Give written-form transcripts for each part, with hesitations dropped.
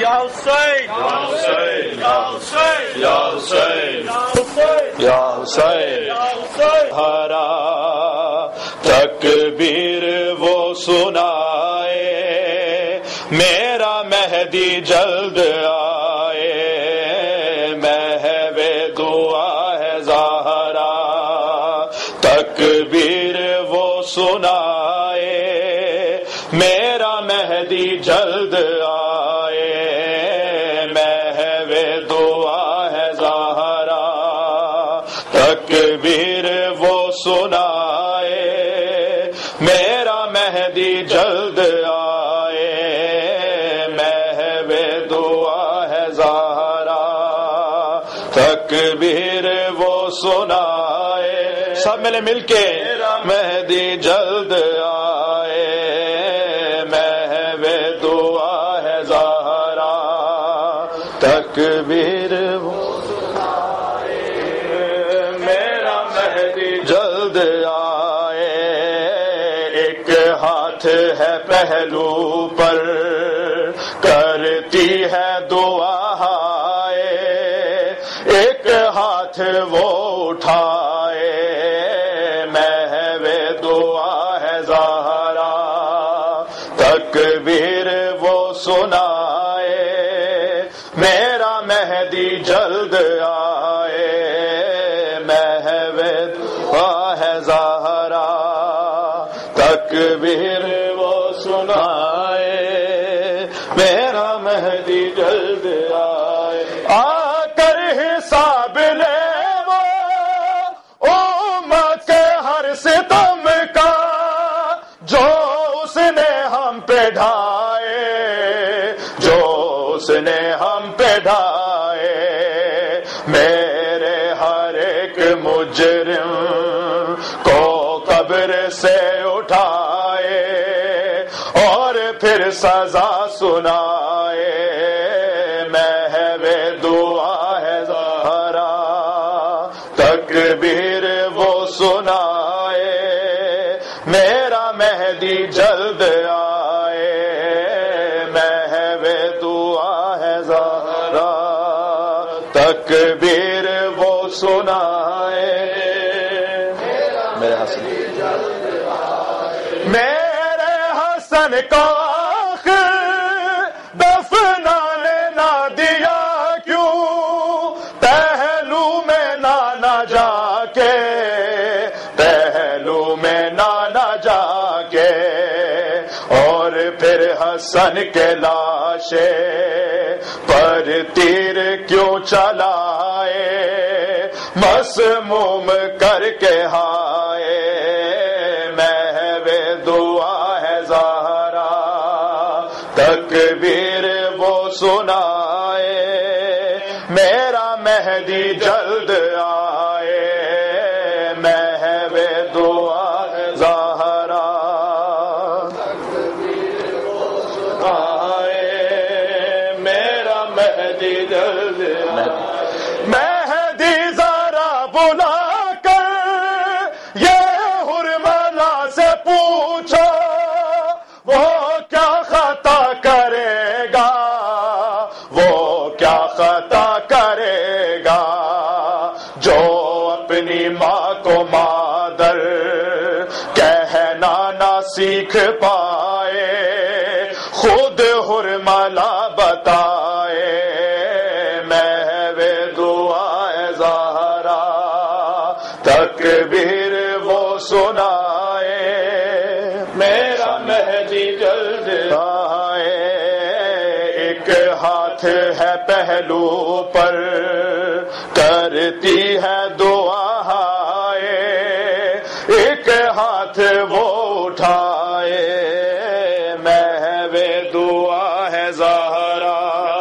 یا حسین یا حسین یا حسین یا حسین یا حسین یا حسین ہرا تکبیر وہ سنائے میرا مہدی جلد آئے محو دعا ہے زہرا تکبیر وہ سنائے میرا مہدی جلد آئے محو دعا ہے زہرا تکبیر وہ سنائے میرا مہدی جلد آئے محو دعا ہے زہرا تکبیر وہ سنائے سب ملے مل کے مہدی جلد آئے محو دعا ہے زہرا تکبیر وہ سنائے میرا مہدی جلد آئے ایک ہاتھ ہے پہلو پر کرتی ہے دعا ایک ہاتھ وہ اٹھائے محو دعا ہے زہرا تکبیر وہ سنائے میرا مہدی جلد آئے محو دعا ہے زہرا تکبیر وہ سنائے میرا مہدی جلد آئے آ کر حساب لے وہ امت کے ہر ستم کا جو اس نے ہم پہ ڈھائے جو اس نے ہم پہ ڈھائے میرے ہر ایک مجرم کو قبر سے اٹھائے اور پھر سزا سنائے محو دعا ہے زہرا تکبیر وہ سنائے میرا مہدی جلد آئے محو دعا ہے زہرا تکبیر وہ سنائے میرے حسن میرے حسن کا دفنانے نہ دیا کیوں پہلو میں نہ جا کے پہلو میں نہ جا کے اور پھر حسن کے لاشے پر تیر کیوں چلائے مسموم کر کے ہائے محو دعا ہے زہرا تکبیر وہ سنائے میرا مہدی جلد آئے محو دعا ہے زہرا تکبیر وہ سنائے میرا مہدی جلد مہدی ذرا بلا کر یہ حرملا سے پوچھو وہ کیا خطا کرے گا وہ کیا خطا کرے گا جو اپنی ماں کو مادر کہنا نہ سیکھ پائے خود حرملا بتائے محو دعا ہے زہرا تکبیر وہ سنائے میرا مہدی جلد آئے ایک ہاتھ ہے پہلو پر کرتی ہے دعا ایک ہاتھ وہ اٹھائے محو دعا ہے زہرا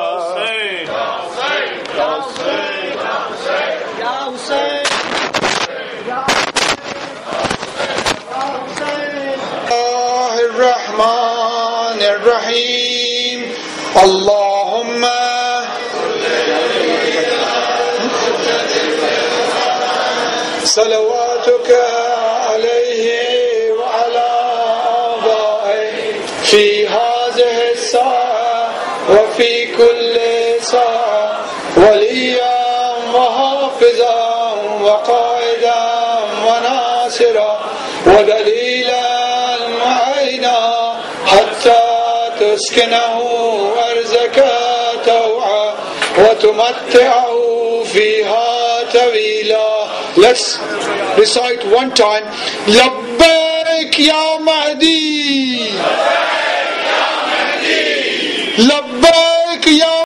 الرحمن الرحیم اللہم صلواتک علیہ وعلی آبائہ فی هذه الساعة وفی کل وناصرا وليا وحافظا وقائدا وناصرا ودليلا وعينا حتى تسكنه أرزك طوعا وتمتعه فيها طويلا. Let's recite one time. لبيك يا مهدي.